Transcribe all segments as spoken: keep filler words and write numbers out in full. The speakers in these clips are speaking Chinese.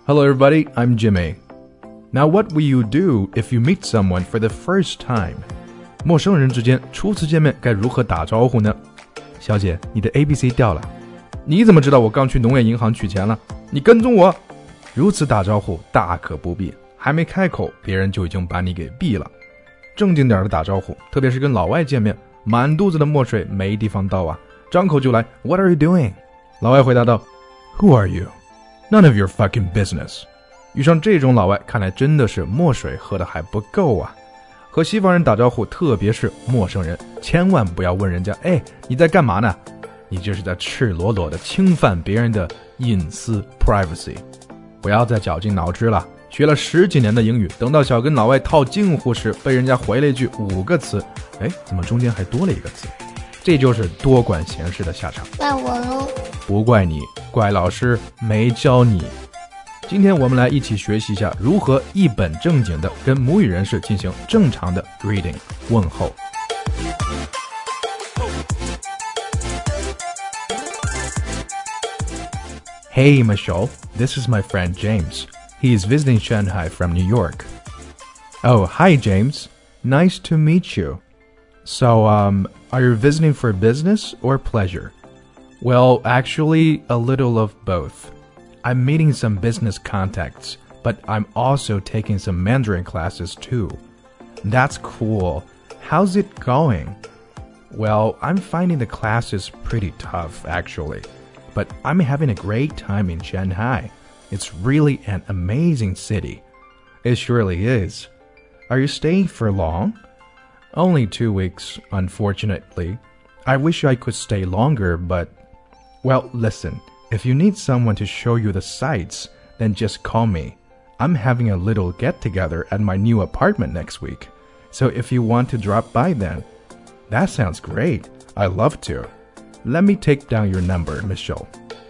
Hello everybody, I'm Jimmy. Now what will you do if you meet someone for the first time? 陌生人之间初次见面该如何打招呼呢？小姐，你的 A B C 掉了。你怎么知道我刚去农业银行取钱了？你跟踪我。如此打招呼大可不必，还没开口，别人就已经把你给毙了。正经点的打招呼，特别是跟老外见面，满肚子的墨水没地方倒啊，张口就来 What are you doing? 老外回答道 Who are you? None of your fucking business. 遇上这种老外，看来真的是墨水喝的还不够啊。和西方人打招呼，特别是陌生人，千万不要问人家哎，你在干嘛呢？你这是在赤裸裸的侵犯别人的隐私 privacy。 不要再绞尽脑汁了，学了十几年的英语，等到想跟老外套近乎时，被人家回了一句五个词，哎，怎么中间还多了一个字？这就是多管闲事的下场。 怪我喽？ 不怪你，怪老师没教你。今天我们来一起学习一下如何一本正经的跟母语人士进行正常的 greeting 问候。Hey Michelle, this is my friend James. He is visiting Shanghai from New York. Oh, hi James. Nice to meet you. So, um, are you visiting for business or pleasure? Well, actually, a little of both. I'm meeting some business contacts, but I'm also taking some Mandarin classes too. That's cool. How's it going? Well, I'm finding the classes pretty tough, actually. But I'm having a great time in Shanghai. It's really an amazing city. It surely is. Are you staying for long? Only two weeks, unfortunately. I wish I could stay longer, but... Well, listen, if you need someone to show you the sights, then just call me. I'm having a little get-together at my new apartment next week. So if you want to drop by then... That sounds great. I'd love to. Let me take down your number, Michelle.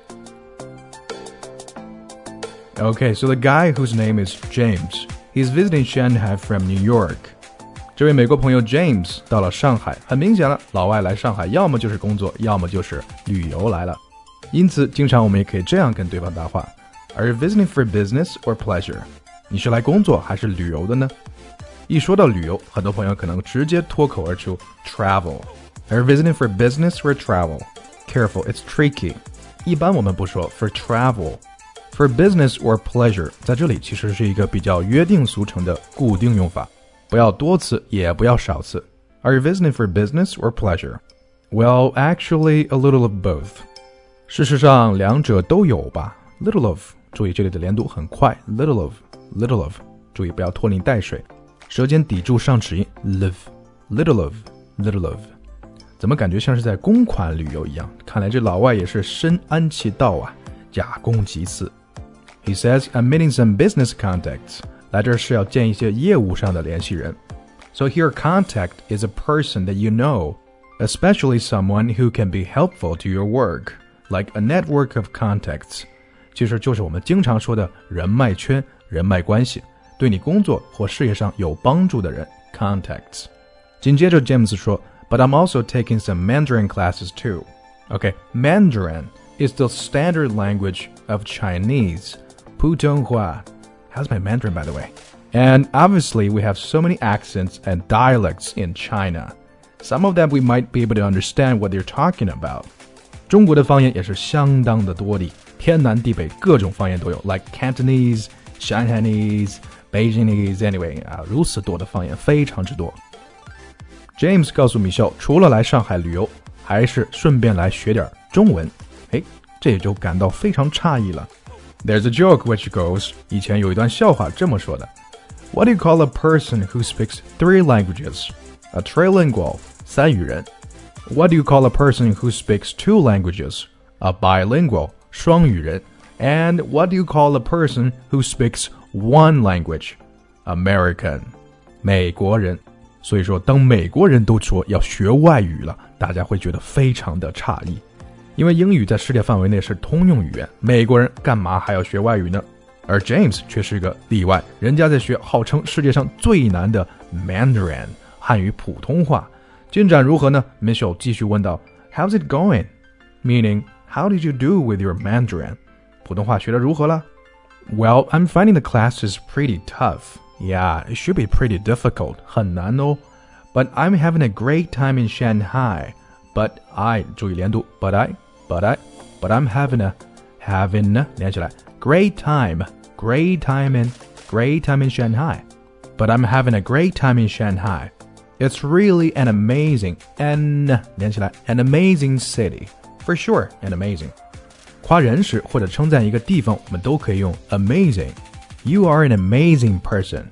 Okay, so the guy whose name is James, he's visiting Shanghai from New York. 这位美国朋友 James 到了上海，很明显了，老外来上海要么就是工作，要么就是旅游来了。因此，经常我们也可以这样跟对方搭话 ：Are you visiting for business or pleasure? 你是来工作还是旅游的呢？一说到旅游，很多朋友可能直接脱口而出 travel。Are you visiting for business or travel? Careful, it's tricky. 一般我们不说 for travel. For business or pleasure, 在这里其实是一个比较约定俗成的固定用法，不要多次，也不要少次。Are you visiting for business or pleasure? Well, actually, a little of both. 事实上，两者都有吧。Little of, 注意这里的连读很快。Little of, little of, 注意不要拖泥带水，舌尖抵住上齿音。Live, little of, little of。怎么感觉像是在公款旅游一样？看来这老外也是深谙其道啊，假公济私。He says, I'm meeting some business contacts. 来这儿是要见一些业务上的联系人。So here contact is a person that you know, especially someone who can be helpful to your work, like a network of contacts. 其实就是我们经常说的人脉圈、人脉关系，对你工作或事业上有帮助的人 contacts. 紧接着 James 说But I'm also taking some Mandarin classes too. Okay, Mandarin is the standard language of Chinese. 普通话. How's my Mandarin, by the way? And obviously, we have so many accents and dialects in China. Some of them we might be able to understand what they're talking about. 中国的方言也是相当的多的，天南地北各种方言都有 like Cantonese, Shanghainese, Beijingese, anyway, 啊，如此多的方言，非常之多。James 告诉米秀，除了来上海旅游，还是顺便来学点中文。诶，这也就感到非常诧异了。There's a joke which goes, 以前有一段笑话这么说的 What do you call a person who speaks three languages? A trilingual, 三语人。What do you call a person who speaks two languages? A bilingual, 双语人。And what do you call a person who speaks one language? American, 美国人。所以说，当美国人都说要学外语了，大家会觉得非常的诧异，因为英语在世界范围内是通用语言，美国人干嘛还要学外语呢？而 James 却是个例外，人家在学号称世界上最难的 Mandarin 汉语普通话。进展如何呢？ Michelle 继续问道 How's it going? Meaning, how did you do with your Mandarin? 普通话学得如何了 Well, I'm finding the classes pretty tough. Yeah, it should be pretty difficult. 很难哦。But I'm having a great time in Shanghai. But I, 注意连读 But I, but I, but I'm having a, having a, 连起来 Great time, great time in, great time in Shanghai. But I'm having a great time in Shanghai. It's really an amazing, an, 连起来 an amazing city. For sure, an amazing. 夸人时或者称赞一个地方，我们都可以用 amazing. You are an amazing person.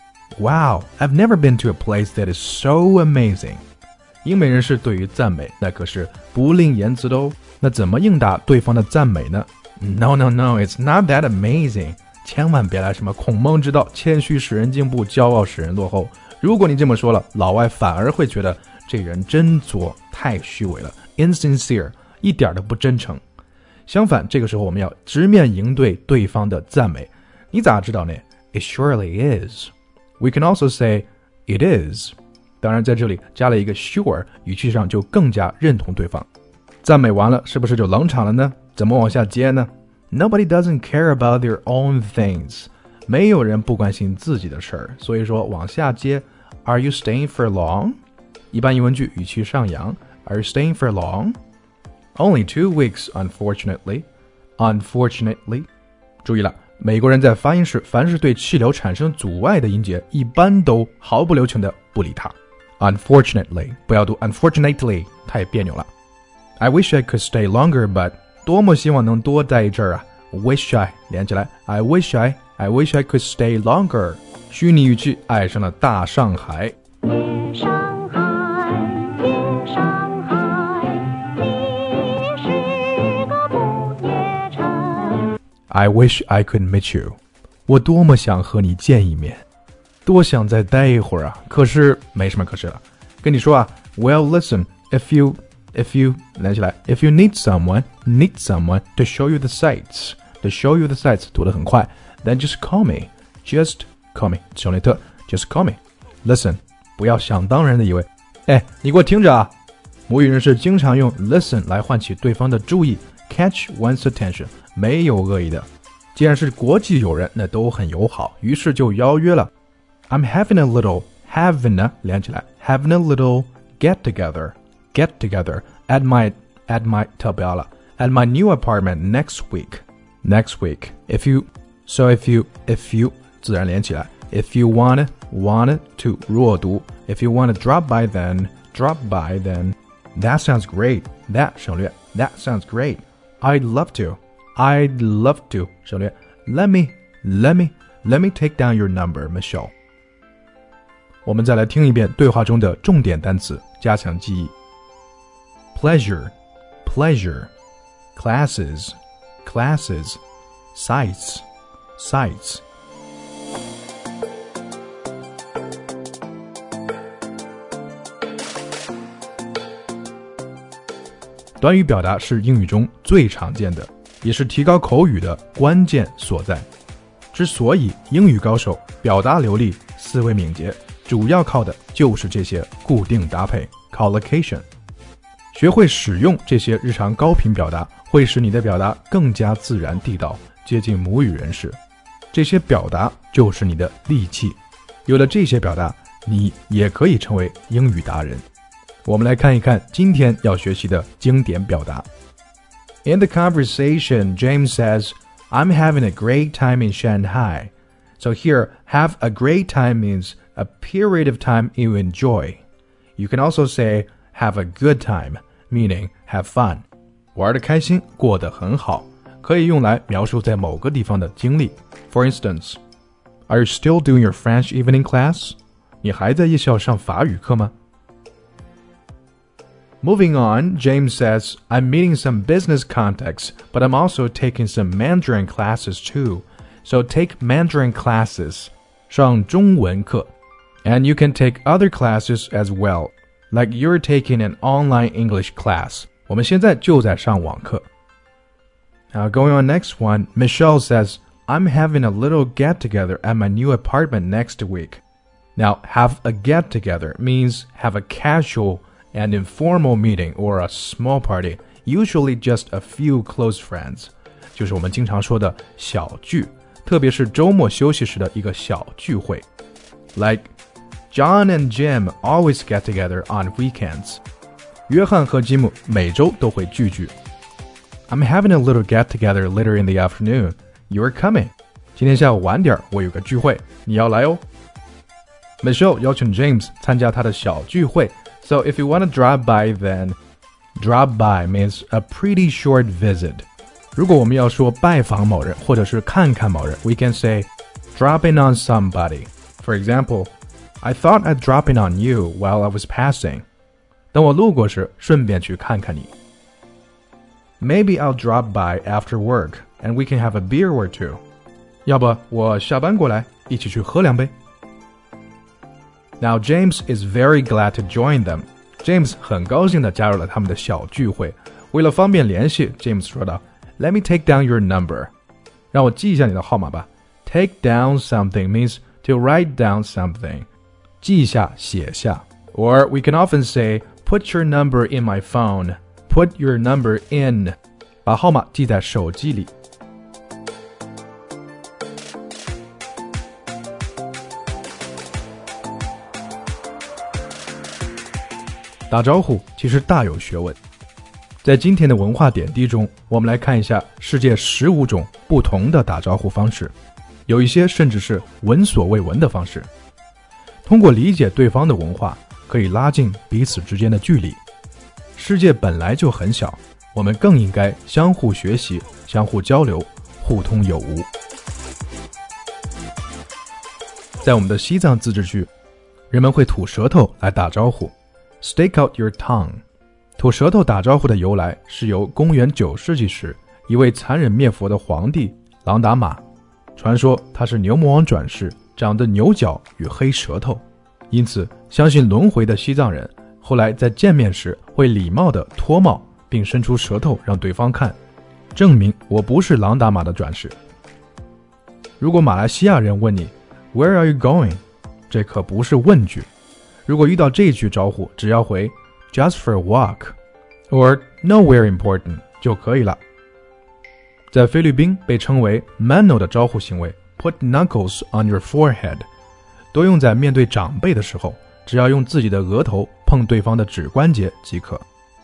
Wow, I've never been to a place that is so amazing. 英美人士对于赞美那可是不吝言辞的哦。那怎么应答对方的赞美呢？ No, no, no, it's not that amazing. 千万别来什么孔孟之道，谦虚使人进步，骄傲使人落后。如果你这么说了，老外反而会觉得这人真作，太虚伪了 insincere， 一点都不真诚。相反，这个时候我们要直面迎对对方的赞美。你咋知道呢？ It surely is. We can also say, it is. 当然在这里加了一个 sure， 语气上就更加认同对方。赞美完了，是不是就冷场了呢？怎么往下接呢？ Nobody doesn't care about their own things. 没有人不关心自己的事儿，所以说往下接 Are you staying for long? 一般疑问句语气上扬 Are you staying for long? Only two weeks, unfortunately. Unfortunately. 注意了，美国人在发音时，凡是对气流产生阻碍的音节，一般都毫不留情的不理它。Unfortunately， 不要读 unfortunately， 太别扭了。I wish I could stay longer, but 多么希望能多待一阵儿啊 ！Wish I 连起来 ，I wish I, I wish I could stay longer。虚拟语气爱上了大上海。 夜上海，夜上海，你是个不夜城。 I wish I could meet you。我多么想和你见一面，多想再待一会儿啊！可是没什么可是了。跟你说啊 ，Well, listen, if you, if you 连起来 ，if you need someone, need someone to show you the sights, to show you the sights， 读得很快 ，then just call me, just call me， 小内特 ，just call me. Listen， 不要想当然的以为，哎，你给我听着啊！母语人士经常用 listen 来唤起对方的注意 ，catch one's attention， 没有恶意的。既然是国际友人，那都很友好，于是就邀约了。I'm having a little having a 连起来 having a little get together get together at my at my 特别了 at my new apartment next week next week if you so if you if you 自然连起来 if you want want to 弱读 if you want to drop by then drop by then that sounds great that 省略 that sounds great I'd love to I'd love to 省略 let me let me let me take down your number Michelle。我们再来听一遍对话中的重点单词，加强记忆。Pleasure, pleasure, classes, classes, sights, sights. 短语表达是英语中最常见的，也是提高口语的关键所在。之所以英语高手表达流利、思维敏捷，主要靠的就是这些固定搭配 collocation。 学会使用这些日常高频表达，会使你的表达更加自然地道，接近母语人士。这些表达就是你的利器，有了这些表达，你也可以成为英语达人。我们来看一看今天要学习的经典表达。 In the conversation, James says, I'm having a great time in Shanghai. So here, have a great time means a period of time you enjoy. You can also say, have a good time, meaning have fun. 玩得开心，过得很好，可以用来描述在某个地方的经历。For instance, Are you still doing your French evening class? 你还在夜校上法语课吗？ Moving on, James says, I'm meeting some business contacts, but I'm also taking some Mandarin classes too. So take Mandarin classes, 上中文课。And you can take other classes as well, like you're taking an online English class. 我们现在就在上网课。Now going on next one, Michelle says, I'm having a little get-together at my new apartment next week. Now, have a get-together means have a casual and informal meeting or a small party, usually just a few close friends. 就是我们经常说的小聚。 特别是周末休息时的一个小聚会。Like John and Jim always get together on weekends. 约翰和吉姆每周都会聚聚。I'm having a little get together later in the afternoon. You're coming. 今天下午晚点我有个聚会，你要来哦。Michelle 邀请 James 参加他的小聚会 So if you want to drop by then Drop by means a pretty short visit. 如果我们要说拜访某人或者是看看某人 We can say drop in on somebody. For example, I thought I'd drop in on you while I was passing. 等我路过时顺便去看看你。Maybe I'll drop by after work and we can have a beer or two. 要不我下班过来一起去喝两杯。Now James is very glad to join them. James 很高兴地加入了他们的小聚会。为了方便联系 James 说道 Let me take down your number. 让我记一下你的号码吧。Take down something means to write down something. 记下写下。Or we can often say Put your number in my phone. Put your number in. 把号码记在手机里。打招呼其实大有学问。在今天的文化点滴中，我们来看一下世界十五种不同的打招呼方式，有一些甚至是闻所未闻的方式。通过理解对方的文化，可以拉近彼此之间的距离。世界本来就很小，我们更应该相互学习，相互交流，互通有无。在我们的西藏自治区，人们会吐舌头来打招呼 Stick out your tongue. 吐舌头打招呼的由来是由公元九世纪时一位残忍灭佛的皇帝朗达玛，传说他是牛魔王转世，长得牛角与黑舌头，因此相信轮回的西藏人后来在见面时会礼貌地脱帽并伸出舌头让对方看，证明我不是朗达玛的转世。如果马来西亚人问你 Where are you going? 这可不是问句。如果遇到这句招呼，只要回 Just for a walk or Nowhere important 就可以了。在菲律宾被称为 Mano 的招呼行为 Put knuckles on your forehead 多用在面对长辈的时候，只要用自己的额头碰对方的指关节即可。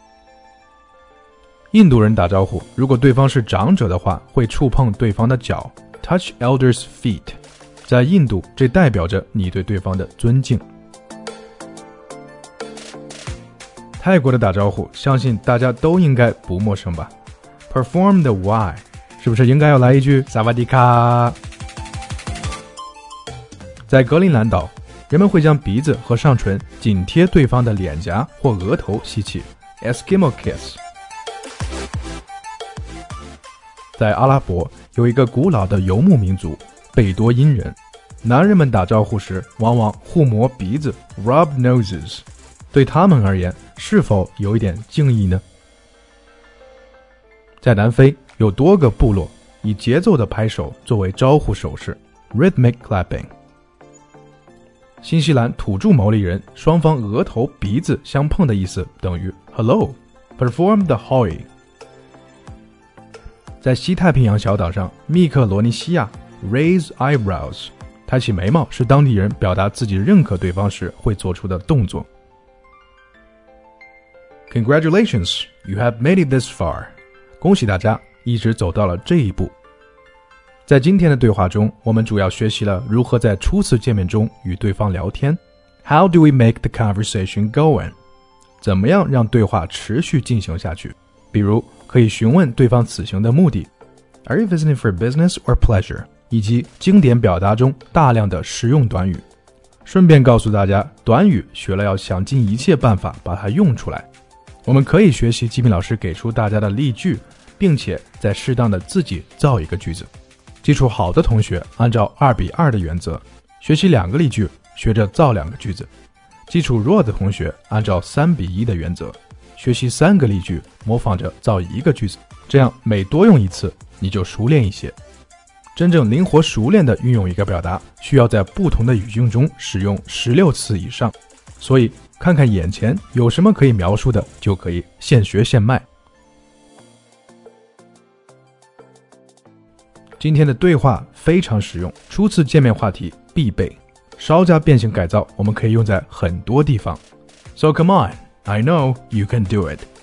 印度人打招呼，如果对方是长者的话，会触碰对方的脚 Touch elders' feet 在印度这代表着你对对方的尊敬。泰国的打招呼相信大家都应该不陌生吧 Perform the Y 是不是应该要来一句萨瓦迪卡？在格陵兰岛，人们会将鼻子和上唇紧贴对方的脸颊或额头吸气 Eskimo kiss。 在阿拉伯有一个古老的游牧民族贝多因人，男人们打招呼时往往互磨鼻子 Rub noses， 对他们而言是否有一点敬意呢？在南非有多个部落以节奏的拍手作为招呼手势 Rhythmic clapping。 新西兰土著毛利人双方额头鼻子相碰的意思等于 Hello Perform the Hoi。 在西太平洋小岛上密克罗尼西亚 Raise eyebrows， 抬起眉毛是当地人表达自己认可对方时会做出的动作。Congratulations, you have made it this far. 恭喜大家一直走到了这一步。在今天的对话中，我们主要学习了如何在初次见面中与对方聊天。How do we make the conversation going? 怎么样让对话持续进行下去？比如，可以询问对方此行的目的。Are you visiting for business or pleasure? 以及经典表达中大量的实用短语。顺便告诉大家，短语学了要想尽一切办法把它用出来。我们可以学习季平老师给出大家的例句，并且再适当的自己造一个句子。基础好的同学按照二比二的原则，学习两个例句，学着造两个句子。基础弱的同学按照三比一的原则，学习三个例句，模仿着造一个句子。这样每多用一次，你就熟练一些。真正灵活熟练的运用一个表达，需要在不同的语境中使用十六次以上。所以看看眼前有什么可以描述的，就可以现学现卖。今天的对话非常实用，初次见面话题必备。稍加变形改造，我们可以用在很多地方。So come on, I know you can do it.